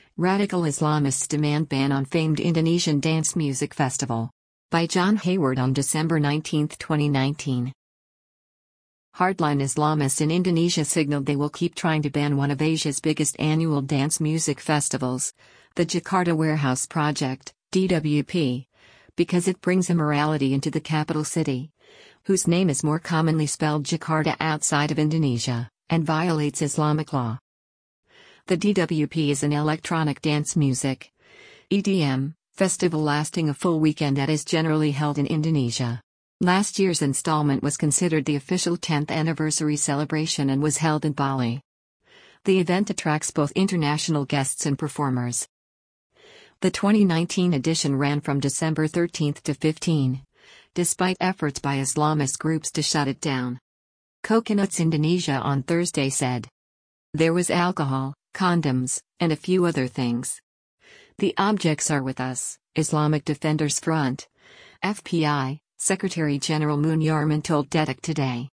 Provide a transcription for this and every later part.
Radical Islamists demand ban on famed Indonesian dance music festival. By John Hayward on December 19, 2019. Hardline Islamists in Indonesia signaled they will keep trying to ban one of Asia's biggest annual dance music festivals, the Jakarta Warehouse Project, DWP, because it brings immorality into the capital city, whose name is more commonly spelled Jakarta outside of Indonesia, and violates Islamic law. The DWP is an electronic dance music (EDM) festival lasting a full weekend that is generally held in Indonesia. Last year's installment was considered the official 10th anniversary celebration and was held in Bali. The event attracts both international guests and performers. The 2019 edition ran from December 13 to 15, despite efforts by Islamist groups to shut it down. Coconuts Indonesia on Thursday said there was alcohol, condoms, and a few other things. The objects are with us, Islamic Defenders Front, FPI, Secretary General Munyarman told Detik today.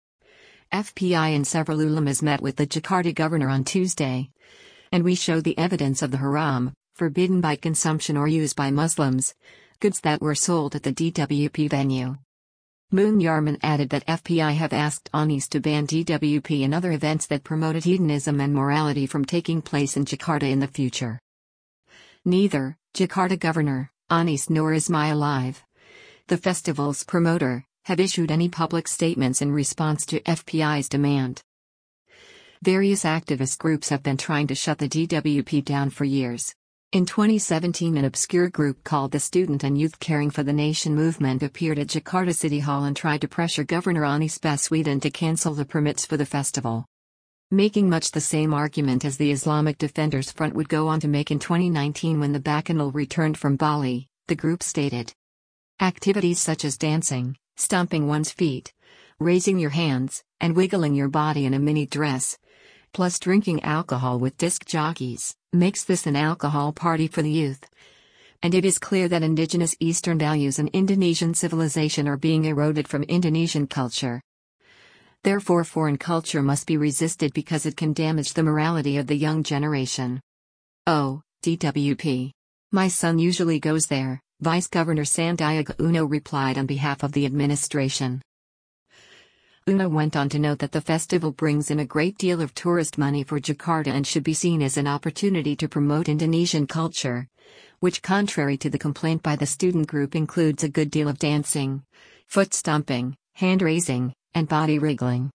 FPI and several ulamas met with the Jakarta governor on Tuesday. And we show the evidence of the haram, forbidden by consumption or use by Muslims, goods that were sold at the DWP venue. Munyarman added that FPI have asked Anies to ban DWP and other events that promoted hedonism and morality from taking place in Jakarta in the future. Neither Jakarta Governor, Anies nor Ismail Alive, the festival's promoter, have issued any public statements in response to FPI's demand. Various activist groups have been trying to shut the DWP down for years. In 2017, an obscure group called the Student and Youth Caring for the Nation movement appeared at Jakarta City Hall and tried to pressure Governor Anies Baswedan to cancel the permits for the festival. Making much the same argument as the Islamic Defenders Front would go on to make in 2019 when the Bacchanal returned from Bali, the group stated. Activities such as dancing, stomping one's feet, raising your hands, and wiggling your body in a mini dress, plus drinking alcohol with disc jockeys, makes this an alcohol party for the youth. And it is clear that indigenous Eastern values and Indonesian civilization are being eroded from Indonesian culture. Therefore, foreign culture must be resisted because it can damage the morality of the young generation. Oh, DWP. My son usually goes there, Vice Governor Sandiaga Uno replied on behalf of the administration. Uno went on to note that the festival brings in a great deal of tourist money for Jakarta and should be seen as an opportunity to promote Indonesian culture, which, contrary to the complaint by the student group, includes a good deal of dancing, foot stomping, hand raising, and body wriggling.